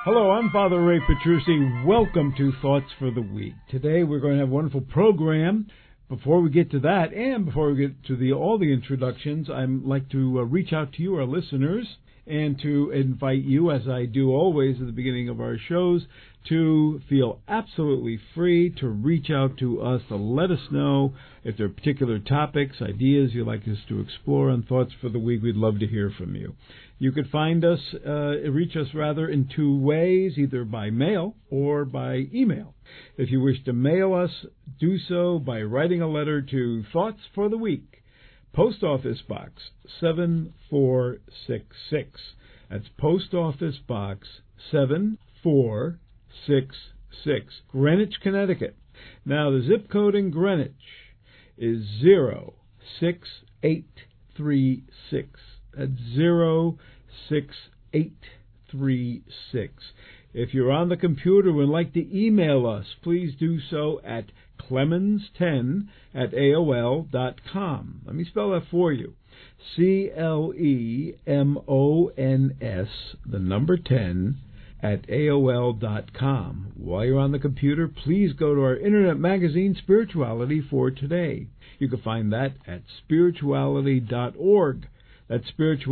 Hello, I'm Father Ray Petrucci. Welcome to Thoughts for the Week. Today we're going to have a wonderful program. Before we get to that, and before we get to all the introductions, I'd like to reach out to you, our listeners, and to invite you, as I do always at the beginning of our shows, to feel absolutely free to reach out to us to let us know if there are particular topics, ideas you'd like us to explore on Thoughts for the Week. We'd love to hear from you. You could reach us in two ways, either by mail or by email. If you wish to mail us, do so by writing a letter to Thoughts for the Week, Post Office Box 7466. That's Post Office Box 7466, Greenwich, Connecticut. Now, the zip code in Greenwich is 06836. That's 06836. If you're on the computer and would like to email us, please do so at clemons10@aol.com. Let me spell that for you. CLEMONS, the number 10, at AOL.com. While you're on the computer, please go to our internet magazine, Spirituality for Today. You can find that at spirituality.org. That's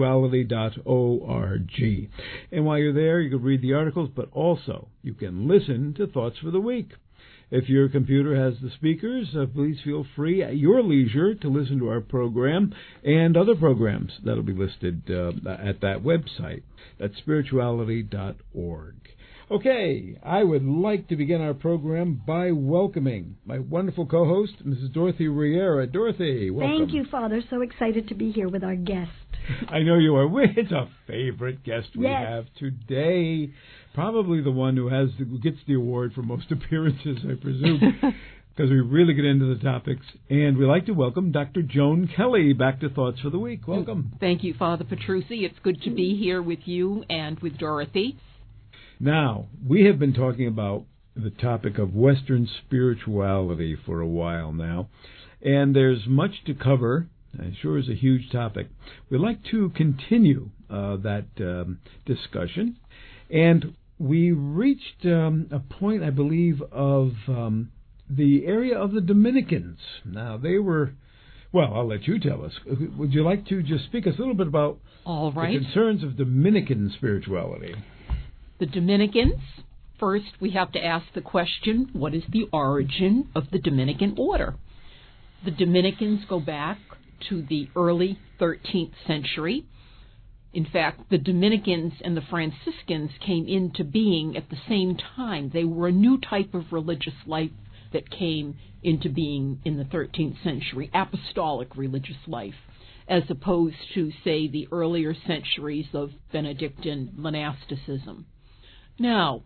spirituality.org. And while you're there, you can read the articles, but also you can listen to Thoughts for the Week. If your computer has the speakers, please feel free at your leisure to listen to our program and other programs that will be listed at that website. That's spirituality.org. Okay, I would like to begin our program by welcoming my wonderful co-host, Mrs. Dorothy Riera. Dorothy, welcome. Thank you, Father. So excited to be here with our guest. I know you are. It's a favorite guest we have today. Probably the one who gets the award for most appearances, I presume, because we really get into the topics. And we'd like to welcome Dr. Joan Kelly back to Thoughts for the Week. Welcome. Thank you, Father Petrucci. It's good to be here with you and with Dorothy. Now, we have been talking about the topic of Western spirituality for a while now, and there's much to cover. It sure is a huge topic. We'd like to continue that discussion, and we reached a point, I believe, of the area of the Dominicans. Now, they were, well, I'll let you tell us. Would you like to just speak us a little bit about the concerns of Dominican spirituality? The Dominicans, first we have to ask the question, what is the origin of the Dominican order? The Dominicans go back to the early 13th century. In fact, the Dominicans and the Franciscans came into being at the same time. They were a new type of religious life that came into being in the 13th century, apostolic religious life, as opposed to, say, the earlier centuries of Benedictine monasticism. Now,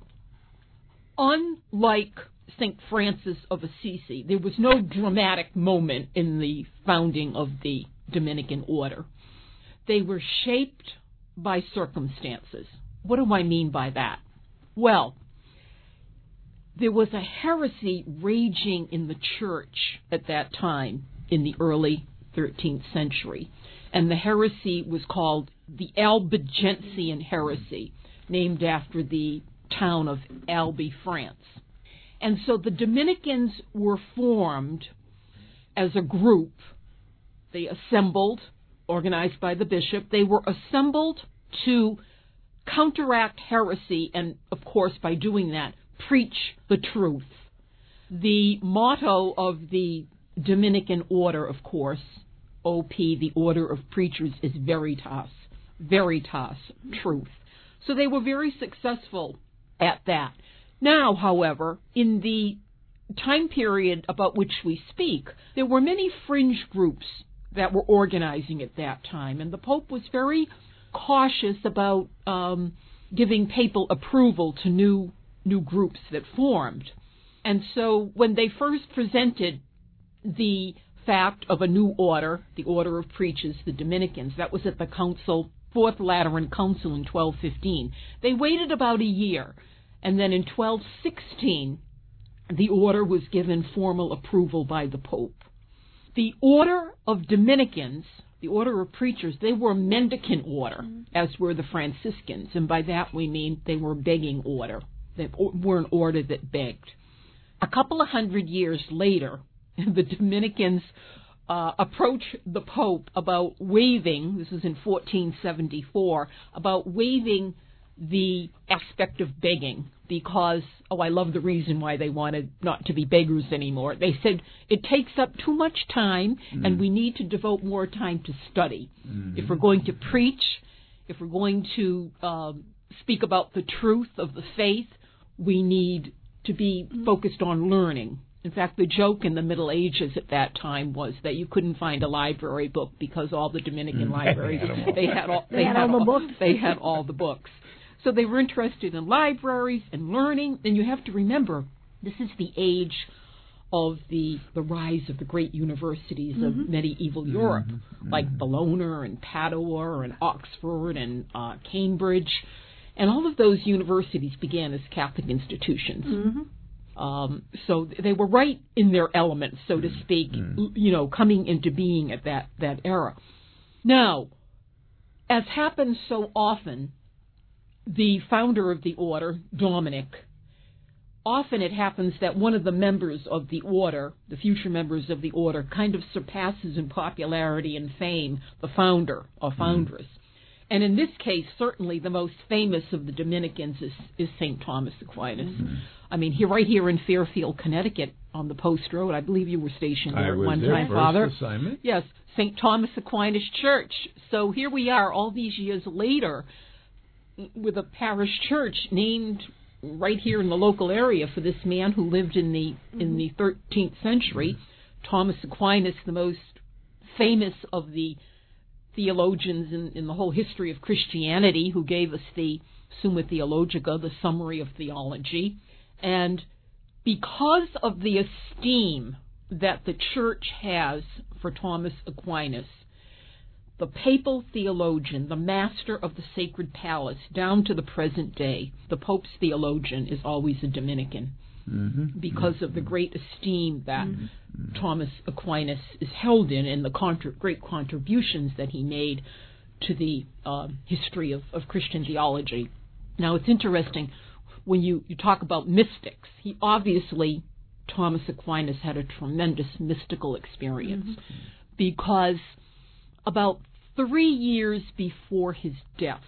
unlike St. Francis of Assisi, there was no dramatic moment in the founding of the Dominican order. They were shaped by circumstances. What do I mean by that? Well, there was a heresy raging in the church at that time in the early 13th century, and the heresy was called the Albigensian heresy, named after the town of Albi, France. And so the Dominicans were formed as a group. They assembled, organized by the bishop. They were assembled to counteract heresy and, of course, by doing that, preach the truth. The motto of the Dominican order, of course, OP, the Order of Preachers, is Veritas, truth. So they were very successful at that. Now, however, in the time period about which we speak, there were many fringe groups that were organizing at that time, and the Pope was very cautious about giving papal approval to new groups that formed. And so when they first presented the fact of a new order, the Order of Preachers, the Dominicans, that was at the Fourth Lateran Council in 1215. They waited about a year, and then in 1216, the order was given formal approval by the Pope. The Order of Dominicans the order of preachers, they were a mendicant order, as were the Franciscans. And by that we mean they were a begging order. They were an order that begged. A couple of hundred years later, the Dominicans approach the Pope about waiving, this is in 1474, about waiving the aspect of begging because, I love the reason why they wanted not to be beggars anymore. They said it takes up too much time and we need to devote more time to study. If we're going to preach, if we're going to speak about the truth of the faith, we need to be focused on learning. In fact, the joke in the Middle Ages at that time was that you couldn't find a library book because all the Dominican libraries, they had all the books. So they were interested in libraries and learning, and you have to remember, this is the age of the rise of the great universities of medieval Europe, like Bologna and Padua and Oxford and Cambridge. And all of those universities began as Catholic institutions. So they were right in their element, so to speak, coming into being at that era. Now, as happens so often, the founder of the order, Dominic, often it happens that one of the members of the order, the future members of the order, kind of surpasses in popularity and fame the founder or foundress. And in this case, certainly the most famous of the Dominicans is St. Thomas Aquinas. I mean, right here in Fairfield, Connecticut, on the Post Road. I believe you were stationed there at one time, Father. Assignment. Yes, St. Thomas Aquinas Church. So here we are all these years later with a parish church named right here in the local area for this man who lived in the 13th century. Thomas Aquinas, the most famous of the theologians in the whole history of Christianity, who gave us the Summa Theologica, the summary of theology. And because of the esteem that the church has for Thomas Aquinas, the papal theologian, the master of the sacred palace, down to the present day, the Pope's theologian is always a Dominican. Because of the great esteem that Thomas Aquinas is held in and the great contributions that he made to the history of Christian theology. Now, it's interesting, when you talk about mystics, Thomas Aquinas had a tremendous mystical experience because about 3 years before his death,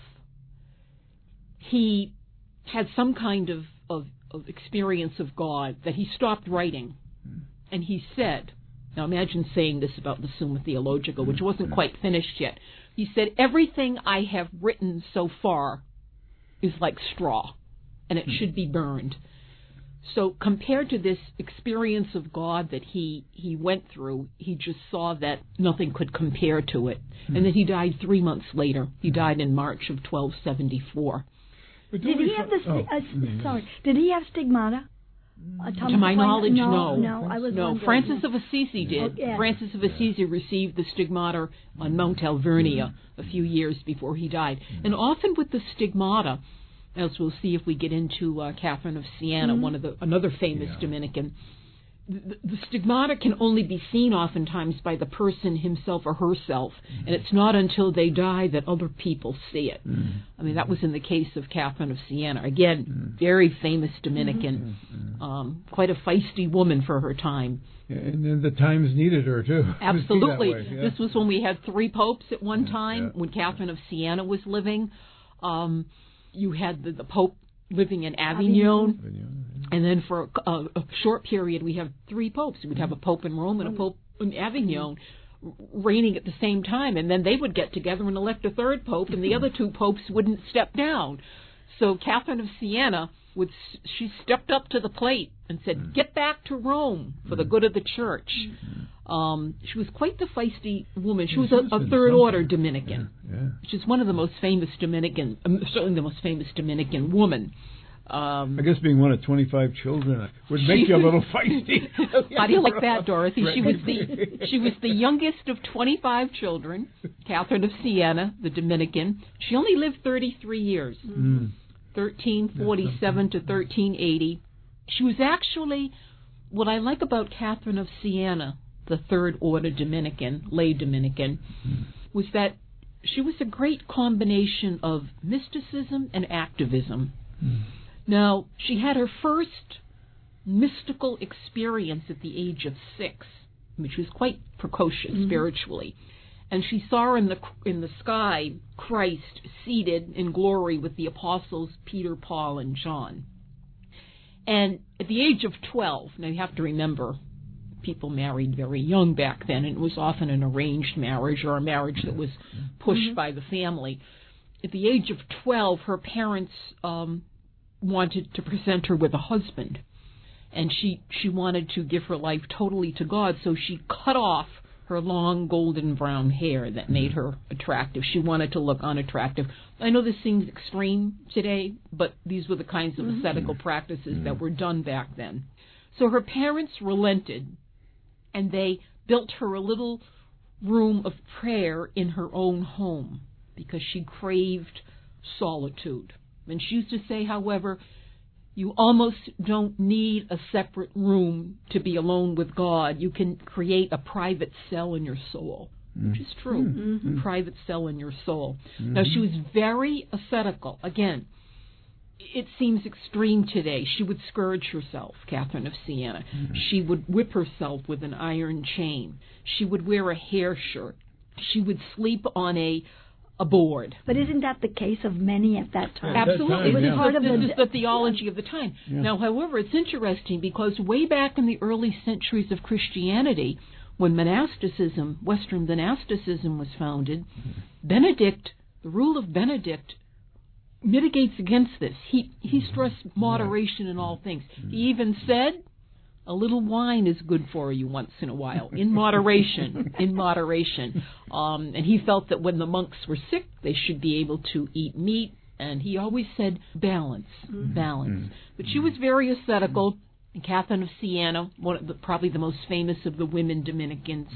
he had some kind of experience of God that he stopped writing. And he said, now imagine saying this about the Summa Theologica, which wasn't quite finished yet. He said, everything I have written so far is like straw, and it should be burned. So compared to this experience of God that he went through, he just saw that nothing could compare to it. And then he died 3 months later. He died in March of 1274. Did he have Did he have stigmata? To my knowledge, no. No, Francis of Assisi did. Francis of Assisi received the stigmata on Mount Alvernia a few years before he died. And often with the stigmata, as we'll see if we get into Catherine of Siena, another famous Dominican, the stigmata can only be seen oftentimes by the person himself or herself, and it's not until they die that other people see it. I mean, that was in the case of Catherine of Siena. Again, very famous Dominican, quite a feisty woman for her time. And then the times needed her, too. Absolutely. This was when we had 3 popes at one time, when Catherine of Siena was living. You had the Pope living in Avignon. And then for a short period, we have 3 popes. We'd have a pope in Rome and a pope in Avignon reigning at the same time. And then they would get together and elect a 3rd pope, and the other 2 popes wouldn't step down. So Catherine of Siena, she stepped up to the plate and said, get back to Rome for the good of the church. She was quite the feisty woman. She was a 3rd order Dominican. She's one of the most famous Dominican, certainly the most famous Dominican woman. I guess being one of 25 children would make you a little feisty. How do you like that, Dorothy? She was the youngest of 25 children, Catherine of Siena, the Dominican. She only lived 33 years, 1347 to 1380. She was actually, what I like about Catherine of Siena, the 3rd order Dominican, lay Dominican, was that she was a great combination of mysticism and activism. Now, she had her first mystical experience at the age of 6, which was quite precocious spiritually. And she saw in the sky Christ seated in glory with the apostles Peter, Paul, and John. And at the age of 12, now you have to remember, people married very young back then, and it was often an arranged marriage or a marriage that was pushed by the family. At the age of 12, her parents wanted to present her with a husband, and she wanted to give her life totally to God, so she cut off her long golden brown hair that made her attractive. She wanted to look unattractive. I know this seems extreme today, but these were the kinds of ascetical practices that were done back then. So her parents relented, and they built her a little room of prayer in her own home because she craved solitude. And she used to say, however, you almost don't need a separate room to be alone with God. You can create a private cell in your soul, which is true, a private cell in your soul. Now, she was very ascetical. Again, it seems extreme today. She would scourge herself, Catherine of Siena. She would whip herself with an iron chain. She would wear a hair shirt. She would sleep on a board. But isn't that the case of many at that time? Absolutely. That time, it was part of the theology of the time. Now, however, it's interesting because way back in the early centuries of Christianity, when monasticism, Western monasticism was founded, Benedict, the rule of Benedict, mitigates against this. He stressed moderation in all things. He even said, a little wine is good for you once in a while, in moderation, and he felt that when the monks were sick, they should be able to eat meat, and he always said balance. But she was very ascetical. And Catherine of Siena, probably the most famous of the women Dominicans,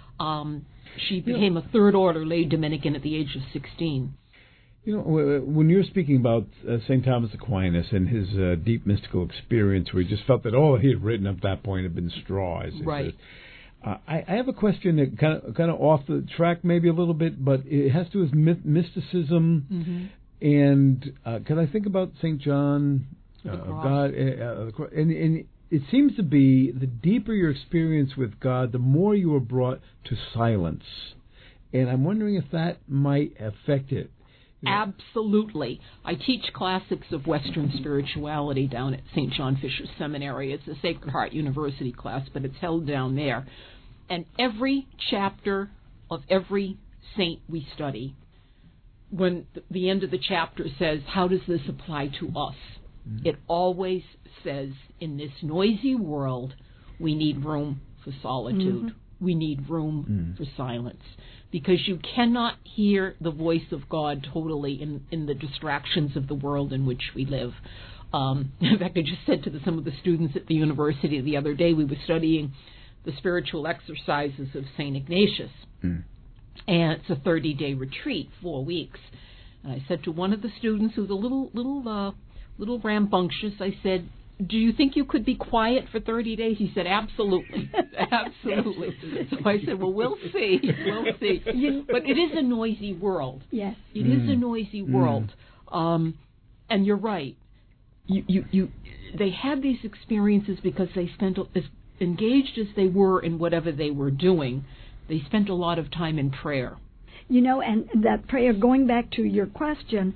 she became a third order lay Dominican at the age of 16. You know, when you're speaking about St. Thomas Aquinas and his deep mystical experience, where he just felt that all he had written up to that point had been straw, as he says, I have a question that kind of off the track maybe a little bit, but it has to do with mysticism. And can I think about St. John of God? And it seems to be the deeper your experience with God, the more you are brought to silence. And I'm wondering if that might affect it. Absolutely. I teach classics of Western spirituality down at St. John Fisher Seminary. It's a Sacred Heart University class, but it's held down there. And every chapter of every saint we study, when the end of the chapter says, how does this apply to us? It always says, in this noisy world, we need room for solitude. We need room for silence. Because you cannot hear the voice of God totally in the distractions of the world in which we live. In fact, I just said to some of the students at the university the other day, we were studying the spiritual exercises of St. Ignatius. And it's a 30-day retreat, 4 weeks. And I said to one of the students who's a little rambunctious, I said, do you think you could be quiet for 30 days? He said, absolutely. Absolutely. So I said, well, we'll see. But it is a noisy world. Yes. It is a noisy world. And you're right. They had these experiences because they spent, as engaged as they were in whatever they were doing, they spent a lot of time in prayer. You know, and that prayer, going back to your question,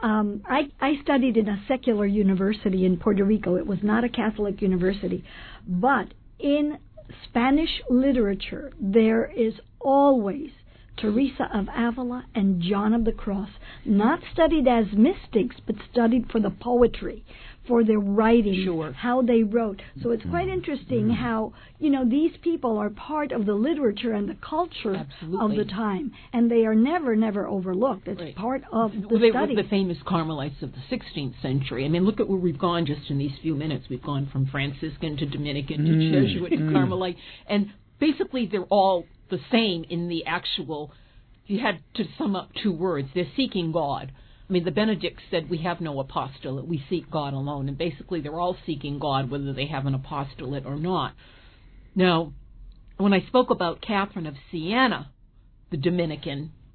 I studied in a secular university in Puerto Rico. It was not a Catholic university. But in Spanish literature, there is always Teresa of Avila and John of the Cross, not studied as mystics, but studied for the poetry, for their writing, how they wrote. So it's quite interesting how, you know, these people are part of the literature and the culture of the time, and they are never overlooked. It's part of the study. They were the famous Carmelites of the 16th century. I mean, look at where we've gone just in these few minutes. We've gone from Franciscan to Dominican to Jesuit to Carmelite, and basically they're all the same in the actual, if you had to sum up 2 words, they're seeking God. I mean, the Benedicts said we have no apostolate, we seek God alone. And basically they're all seeking God whether they have an apostolate or not. Now, when I spoke about Catherine of Siena, the Dominican,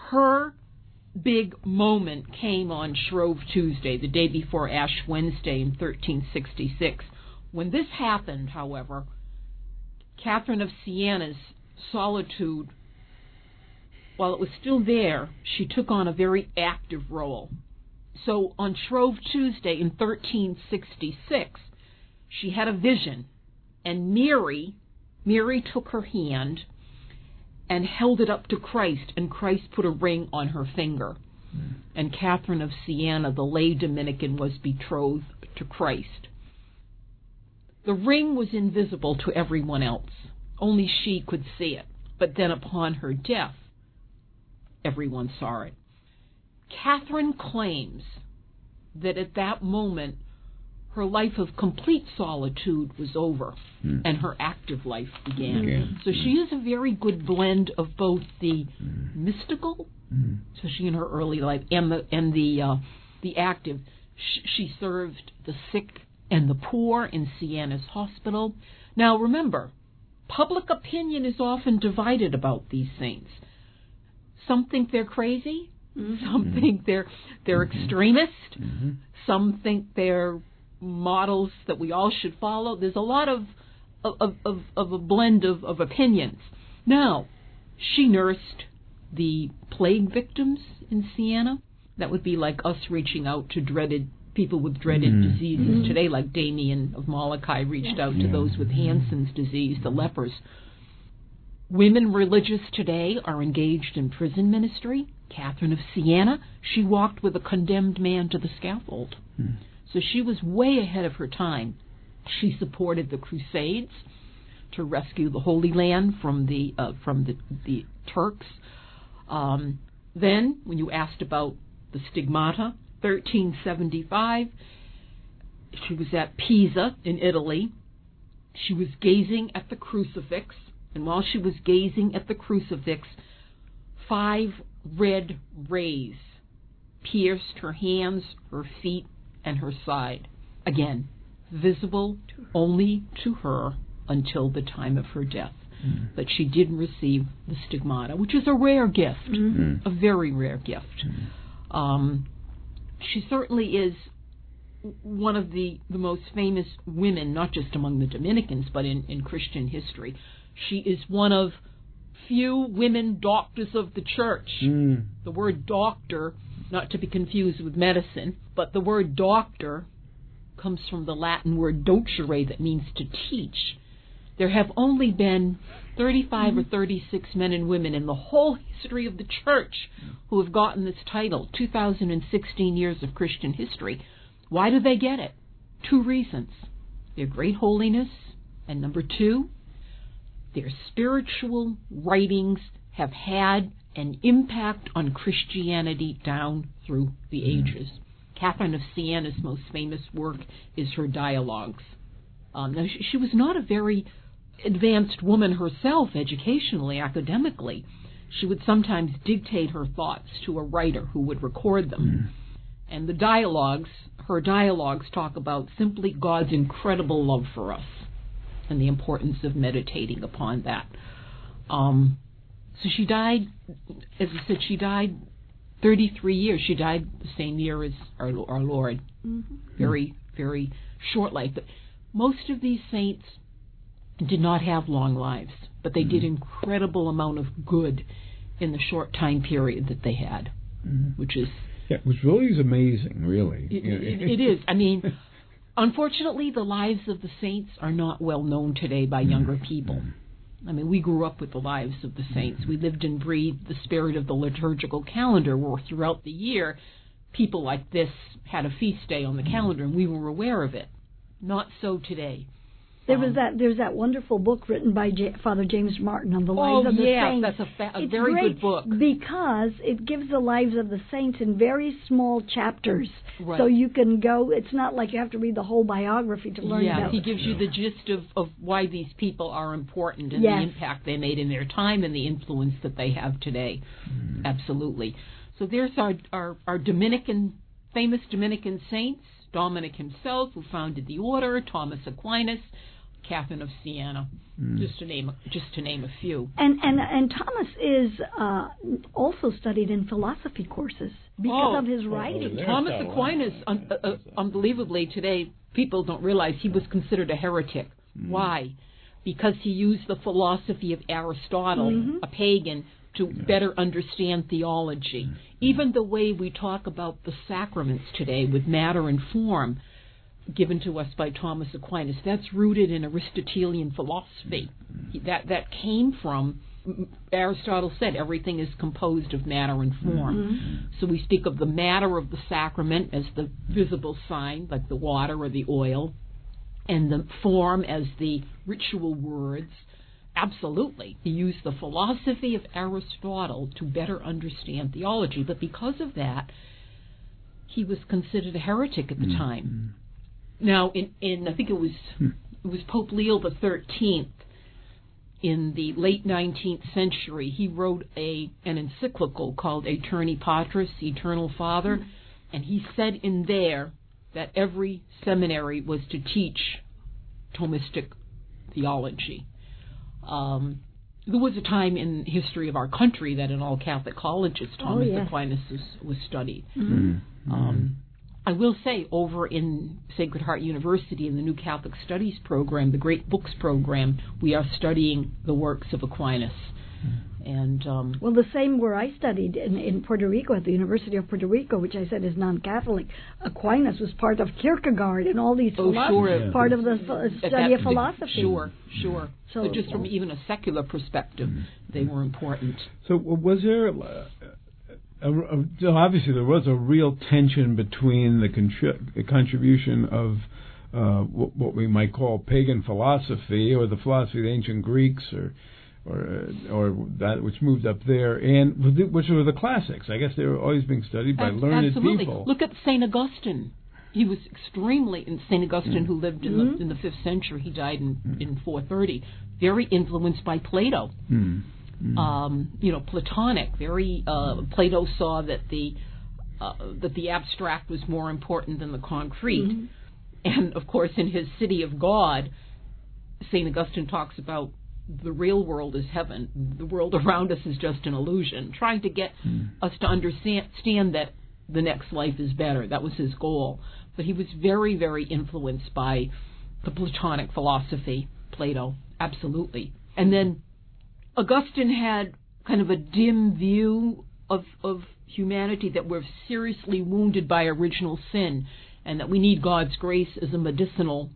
her big moment came on Shrove Tuesday, the day before Ash Wednesday in 1366. When this happened, however, Catherine of Sienna's solitude, while it was still there, she took on a very active role. So on Shrove Tuesday in 1366, she had a vision, and Mary took her hand and held it up to Christ, and Christ put a ring on her finger. And Catherine of Siena, the lay Dominican, was betrothed to Christ. The ring was invisible to everyone else. Only she could see it. But then upon her death, everyone saw it. Catherine claims that at that moment, her life of complete solitude was over, and her active life began. So she is a very good blend of both the mystical, especially in her early life, and the active. She served the sick and the poor in Sienna's hospital. Now remember, public opinion is often divided about these saints. Some think they're crazy. Some think they're extremist. Some think they're models that we all should follow. There's a lot of a blend of opinions. Now, she nursed the plague victims in Siena. That would be like us reaching out to people with dreaded diseases today, like Damien of Molokai reached out to those with Hansen's disease, the lepers. Women religious today are engaged in prison ministry. Catherine of Siena, she walked with a condemned man to the scaffold. So she was way ahead of her time. She supported the Crusades to rescue the Holy Land from the Turks. Then, when you asked about the stigmata, 1375, she was at Pisa in Italy. She was gazing at the crucifix, and while she was gazing at the crucifix, 5 red rays pierced her hands, her feet, and her side. Again, visible only to her until the time of her death. But she did receive the stigmata, which is a rare gift, a very rare gift. She certainly is one of the most famous women, not just among the Dominicans, but in Christian history. She is one of few women doctors of the church. The word doctor, not to be confused with medicine, but the word doctor comes from the Latin word docere, that means to teach. There have only been 35 or 36 men and women in the whole history of the church who have gotten this title, 2016 years of Christian history. Why do they get it? 2 reasons. Their great holiness, and number 2, their spiritual writings have had an impact on Christianity down through the ages. Catherine of Siena's most famous work is her dialogues. Now, she was not a very advanced woman herself, educationally, academically. She would sometimes dictate her thoughts to a writer who would record them. And her dialogues talk about simply God's incredible love for us and the importance of meditating upon that. So she died, as I said, she died 33 years. She died the same year as our Lord. Very, very short life. But most of these saints did not have long lives, but they did incredible amount of good in the short time period that they had, which really is amazing, really. It is. I mean, unfortunately, the lives of the saints are not well known today by younger people. I mean, we grew up with the lives of the saints. We lived and breathed the spirit of the liturgical calendar, where throughout the year, people like this had a feast day on the calendar, and we were aware of it. Not so today. There's that wonderful book written by Father James Martin on the lives of the saints. That's a very good book. Because it gives the lives of the saints in very small chapters. Right. So you can go, it's not like you have to read the whole biography to learn about it. He gives you the gist of why these people are important and the impact they made in their time and the influence that they have today. Absolutely. So there's our famous Dominican saints. Dominic himself, who founded the order, Thomas Aquinas, Catherine of Siena, just to name a few. And Thomas is also studied in philosophy courses because of his writing. Thomas Aquinas, unbelievably today, people don't realize he was considered a heretic. Why? Because he used the philosophy of Aristotle, a pagan, to better understand theology. Even the way we talk about the sacraments today with matter and form given to us by Thomas Aquinas, that's rooted in Aristotelian philosophy. That came from, Aristotle said, everything is composed of matter and form. So we speak of the matter of the sacrament as the visible sign, like the water or the oil, and the form as the ritual words. Absolutely. He used the philosophy of Aristotle to better understand theology. But because of that, he was considered a heretic at the time. Now, in I think it was Pope Leo XIII, in the late 19th century, he wrote an encyclical called Aeterni Patris, Eternal Father, and he said in there that every seminary was to teach Thomistic theology. There was a time in the history of our country that in all Catholic colleges Thomas Aquinas was studied. I will say over in Sacred Heart University in the New Catholic Studies program, the Great Books program, we are studying the works of Aquinas. And well, the same where I studied in Puerto Rico at the University of Puerto Rico, which I said is non-Catholic. Aquinas was part of Kierkegaard and all these philosophers, part of the study of philosophy. Sure. So just from even a secular perspective, they were important. So was there, obviously there was a real tension between the contribution of what we might call pagan philosophy, or the philosophy of the ancient Greeks, or that which moved up there, and which were the classics. I guess they were always being studied by learned people. Look at St. Augustine. He was St. Augustine, who lived in the 5th century. He died in 430. Very influenced by Plato. Platonic. Plato saw that the abstract was more important than the concrete. And of course, in his City of God, St. Augustine talks about the real world is heaven. The world around us is just an illusion. Trying to get us to understand that the next life is better. That was his goal. But he was very, very influenced by the Platonic philosophy, Plato, absolutely. And then Augustine had kind of a dim view of humanity, that we're seriously wounded by original sin, and that we need God's grace as a medicinal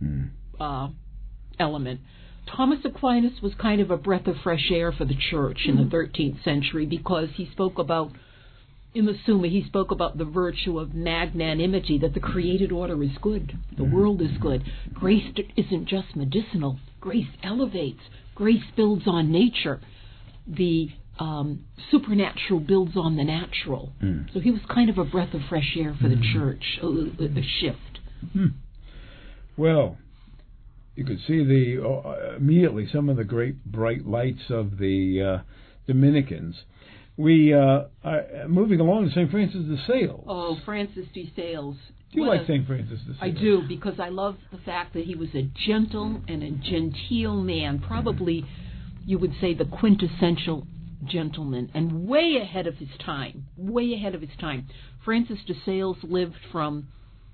element. Thomas Aquinas was kind of a breath of fresh air for the Church in the 13th century, because he spoke about, in the Summa, he spoke about the virtue of magnanimity, that the created order is good, the world is good. Grace isn't just medicinal. Grace elevates. Grace builds on nature. The supernatural builds on the natural. So he was kind of a breath of fresh air for the Church, a shift. Well, you could see immediately some of the great bright lights of the Dominicans. We are moving along to St. Francis de Sales. Oh, Francis de Sales. Do you like St. Francis de Sales? I do, because I love the fact that he was a gentle and a genteel man. Probably, you would say, the quintessential gentleman, and way ahead of his time. Way ahead of his time. Francis de Sales lived from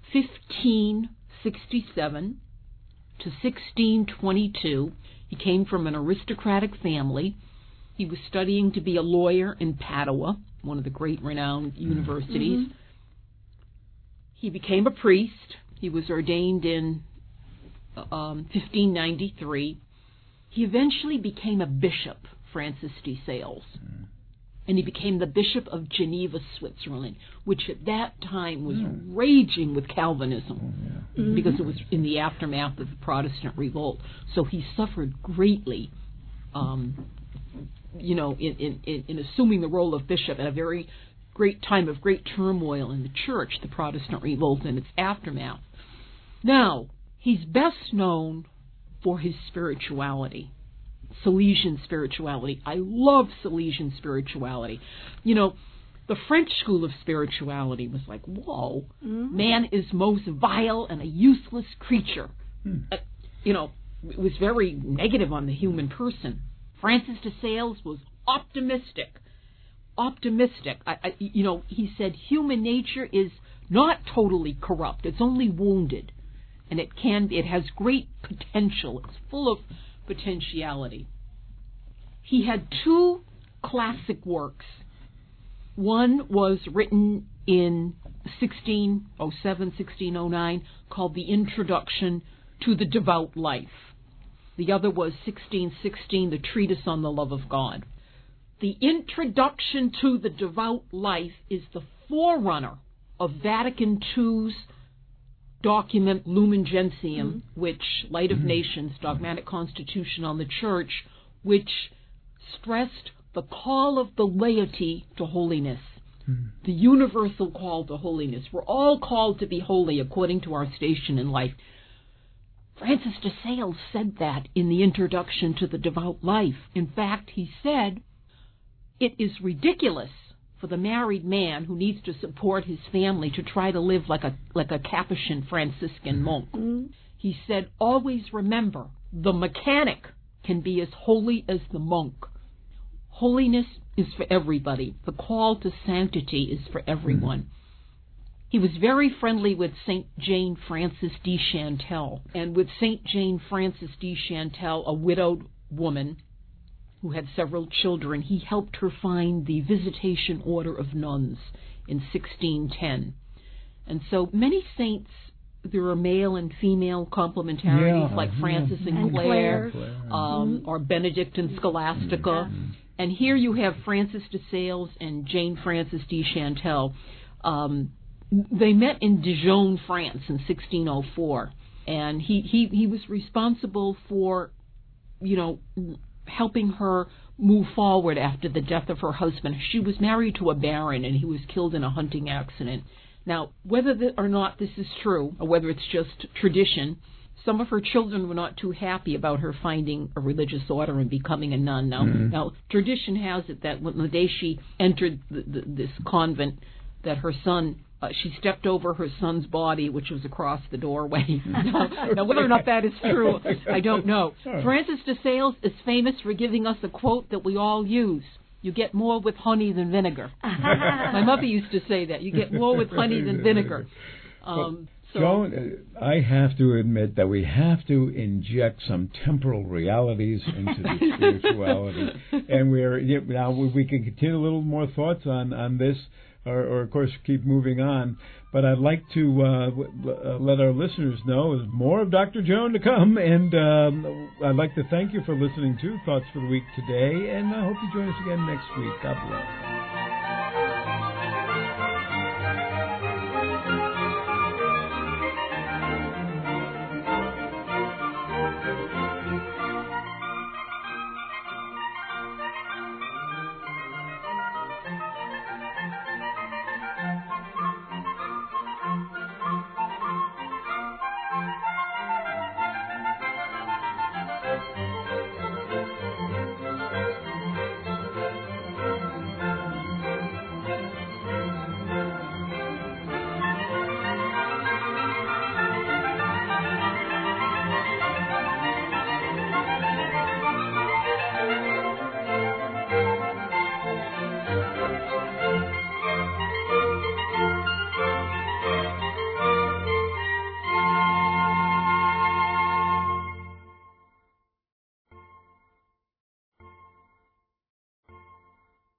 1567 to 1622. He came from an aristocratic family. He was studying to be a lawyer in Padua, one of the great renowned universities. He became a priest. He was ordained in 1593. He eventually became a bishop, Francis de Sales. And he became the Bishop of Geneva, Switzerland, which at that time was raging with Calvinism, because it was in the aftermath of the Protestant revolt. So he suffered greatly, in assuming the role of bishop at a very great time of great turmoil in the Church, the Protestant revolt and its aftermath. Now, he's best known for his spirituality. Salesian spirituality. I love Salesian spirituality. The French school of spirituality was like, whoa, man is most vile and a useless creature. was very negative on the human person. Francis de Sales was optimistic. He said human nature is not totally corrupt. It's only wounded, and it has great potential. It's full of potentiality. He had two classic works. One was written in 1607, 1609, called The Introduction to the Devout Life. The other was 1616, The Treatise on the Love of God. The Introduction to the Devout Life is the forerunner of Vatican II's document Lumen Gentium, which Light of Nations, Dogmatic Constitution on the Church, which stressed the call of the laity to holiness, the universal call to holiness. We're all called to be holy according to our station in life. Francis de Sales said that in the Introduction to the Devout Life. In fact, he said, it is ridiculous for the married man who needs to support his family to try to live like a Capuchin Franciscan monk. He said, always remember, the mechanic can be as holy as the monk. Holiness is for everybody. The call to sanctity is for everyone. He was very friendly with St. Jane Frances de Chantal. And with St. Jane Frances de Chantal, a widowed woman who had several children, he helped her find the Visitation Order of Nuns in 1610. And so many saints, there are male and female complementarities like Francis and Clare. Or Benedict and Scholastica. And here you have Francis de Sales and Jane Frances de Chantal. They met in Dijon, France in 1604. And he was responsible for, helping her move forward after the death of her husband. She was married to a baron, and he was killed in a hunting accident. Now, whether or not this is true, or whether it's just tradition, some of her children were not too happy about her finding a religious order and becoming a nun. Now, tradition has it that when the day she entered this convent, that her son, she stepped over her son's body, which was across the doorway. Now, whether or not that is true, I don't know. Francis de Sales is famous for giving us a quote that we all use. You get more with honey than vinegar. My mother used to say that. You get more with honey than vinegar. Joan, I have to admit that we have to inject some temporal realities into the spirituality. And now we can continue a little more thoughts on this, or of course keep moving on. But I'd like to let our listeners know there's more of Dr. Joan to come, and I'd like to thank you for listening to Thoughts for the Week today, and I hope you join us again next week. God bless.